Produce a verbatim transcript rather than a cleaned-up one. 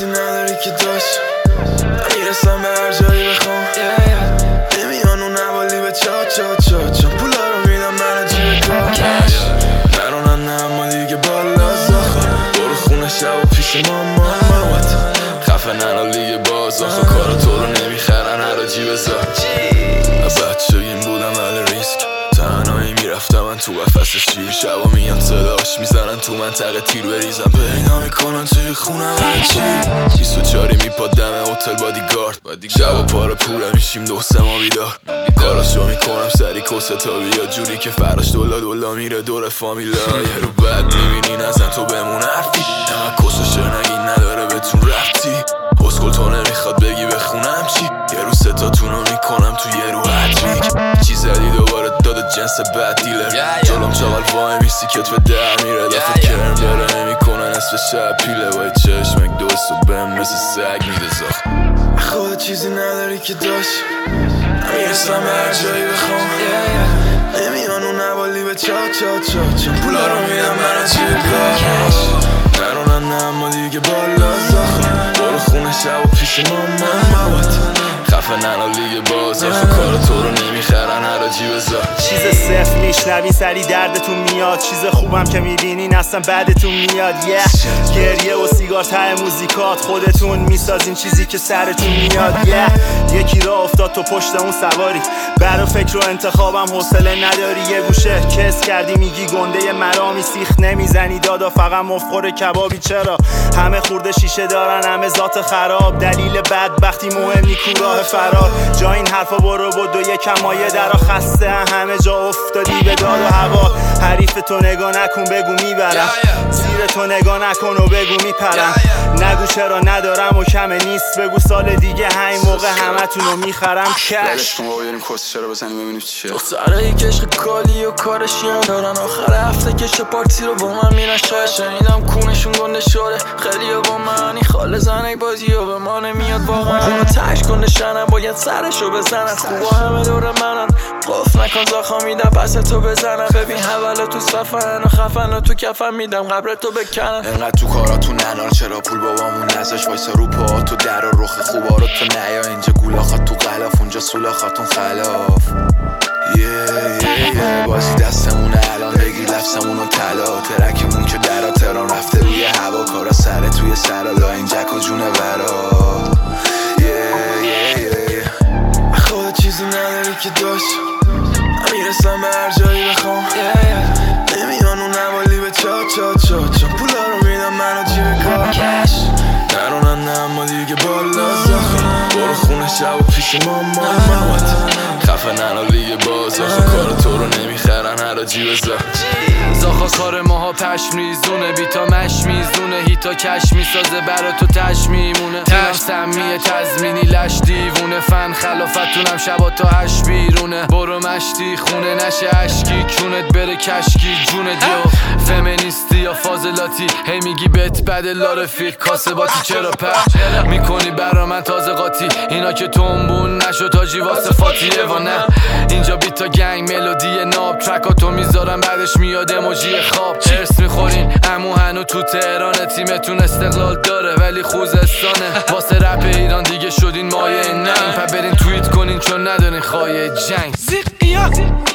چیزی نداری که داشت میرسم به هر جایی بخوام نمیان اون نوالی به چا چا چا چا پولا رو میدم من جیب کاش نرونن نه اما دیگه بالا زاخه برو خونه شب و پیش ماما مامت خفه ننو لیگ باز آخه کارا تو رو نمیخرن هر جیب زار بچه این بودم ولی ریسک تنهایی میرفتم من تو قفس شیر شبا میان صداش میزنن تو منطقه تیر بریزم پیدا میکنن توی خونم چی بیست و چاری میپاد دم هتل بادیگارد شبا پاره پوره میشیم دو سه ما بیدار کاراشو میکنم سری کسه تا بیا جوری که فراش دولا دولا میره دور فامیلا یه رو بد میبینی نزن تو بمون حرفی اما کسو شر نگی نداره بهتون رفتی اسکل تو نمیخواد بگی بخونم چی یه رو ستاتونو میکنم تو یه رو هتریک چی زدی دوباره داده جنس بد دیلر جلوم چاقل وای میسی کتف در میره دفت کرم داره نمیکنن اسم شب پیله وای چشمک دوست و بهم مثل سگ میده زخ خود چیزی نداری که داشت میرسم به هر جایی بخوام نمیان اون نوالی به چا چا چا چا پولا رو میدم من از جیب کاش نرونن نه اما دیگه بالا زاخم برو خونه شب و پیش ماما مامت خفه ننو لیگ باز آخه کار تو رو نمیخرن هر جیب زار چیز صفر میشنوین سری دردتون میاد چیز خوبم که میبینین اصلا بعدتون میاد yeah. گریه و سیگار ته موزیکات خودتون میسازین چیزی که سرتون میاد yeah. یکی را افتاد تو پشت اون سواری برا فکر و انتخابم حوصله نداری یه گوشه کس کردی میگی گنده مرامی سیخ نمیزنی دادا فقط مفخور کبابی چرا همه خورده شیشه دارن همه ذات خراب دلیل بدبختی مهم نی راه فرار جا این حرفا برو بود و یکم مایه درا خسته همه جا افتادی به داد و هوا حریف تو نگاه نکن بگو میبرم زیر تو نگاه نکن و بگو میپرم نگو چرا ندارم و کمه نیست بگو سال دیگه همین موقع همه تونو میخرم کش کن بابا بریم کس چرا بزنیم ببینیم چیه دخترایی که عشق کالی و کارشی هم دارن آخر هفته کش پارتی رو با من میرن شاید شنیدم کونشون گنده شده خیلی ها با منی خاله زنک بازی ها به ما نمیاد واقعا اونو تش کنده شنم باید سرشو بزنن خوبا همه دور منن قف نکن زاخا میدم پس تو بزنن ببین حوالا تو صفن و خفن و تو کفن میدم قبر تو بکنن انقدر تو کاراتون ننار چرا پول بابامون نزاش وایسا رو پا تو در و رخ خوبا رو تو نیا اینجا گولاخات تو غلاف اونجا سولاخاتون خلاف یه یه یه بازی دستمونه الان بگیر لفظمونو طلا ترکمون که درا تران رفته روی هوا کارا سر توی سرا لا این جک و جونه برا چیزی نداری که داشت میرسم به هر جایی بخوام نمیان اون نوالی به چا چا چا چا پولا رو میدم من و جیب کاش نرونن نه اما دیگه بالا زاخم برو خونه شب و پیش ماما مامت خفه ننو لیگ باز آخه کار تو رو نمیخرن هر جیب زار زاخا کار ماها پشم ریزونه بیتا مش میزونه هیتا کش میسازه برا تو تش میمونه تیم سمیه تزمینی لش دیوونه فن خلافتونم شبا تا هش بیرونه برو مشتی خونه نشه عشقی کونت بره کشکی جونه دیو فمینیستی یا فاضلاتی هی میگی بهت بده لارفیق کاسه باتی چرا پخ میکنی برا من تازه قاطی اینا که تنبون نشو تاجی واسه فاتیه و نه اینجا بیتا گنگ ملودی ناب ترکاتو میذارم بعدش میاد اموجی خواب هرس میخورین امو هنو تو تهرانه تیمتون استقلال داره ولی خوزستانه واسه رپ ایران دیگه شدین مایه ننگ پا برین توییت کنین چون ندارین خواهی جنگ